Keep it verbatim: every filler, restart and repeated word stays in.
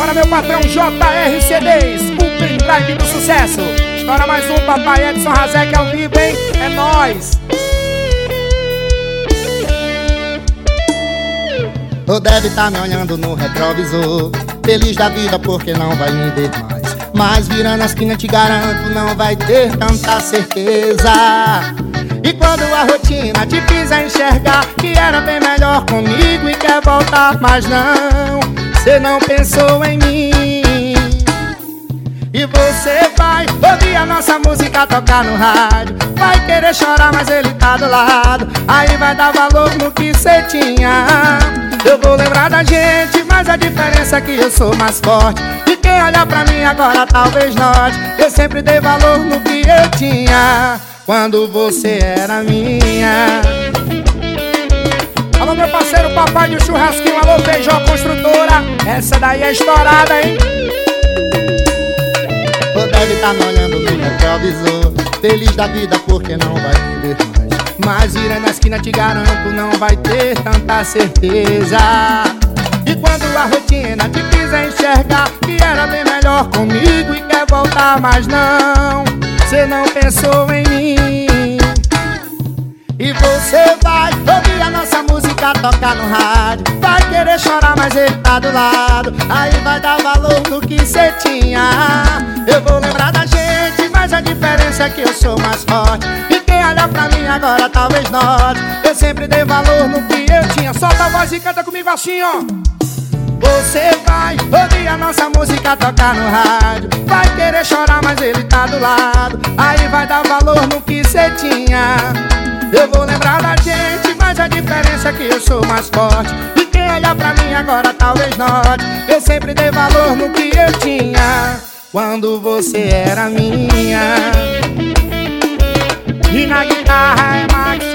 Para meu patrão J R C Ds, o pendrive do sucesso. Estoura mais um, papai Edson Razek ao vivo, hein? É nóis! Tu deve tá me olhando no retrovisor, feliz da vida porque não vai me ver mais. Mas virando a esquina te garanto, não vai ter tanta certeza. E quando a rotina te fizer enxergar que era bem melhor comigo e quer voltar, mas não, cê não pensou em mim. E você vai ouvir a nossa música tocar no rádio, vai querer chorar, mas ele tá do lado. Aí vai dar valor no que cê tinha. Eu vou lembrar da gente, mas a diferença é que eu sou mais forte. E quem olhar pra mim agora talvez note, eu sempre dei valor no que eu tinha quando você era minha. Alô meu parceiro, papai do churrasquinho, alô Feijó Construtora. Essa daí é estourada, hein? Tu deve tá me olhando no retrovisor, feliz da vida porque não vai me ver mais. Mas virando na esquina te garanto, não vai ter tanta certeza. E quando a rotina te fizer enxergar que era bem melhor comigo e quer voltar, mas não, cê não pensou em mim. E você vai ouvir a nossa música tocar no rádio, vai querer chorar, mas ele tá do lado. Aí vai dar valor no que cê tinha. Eu vou lembrar da gente, mas a diferença é que eu sou mais forte. E quem olha pra mim agora talvez note, eu sempre dei valor no que eu tinha. Solta a voz e canta comigo assim, ó. Você vai ouvir a nossa música tocar no rádio, vai querer chorar, mas ele tá do lado. Aí vai dar valor no que cê tinha. Eu vou lembrar da gente, mas a diferença é que eu sou mais forte. E quem olhar pra mim agora talvez note, eu sempre dei valor no que eu tinha quando você era minha. E na guitarra é Max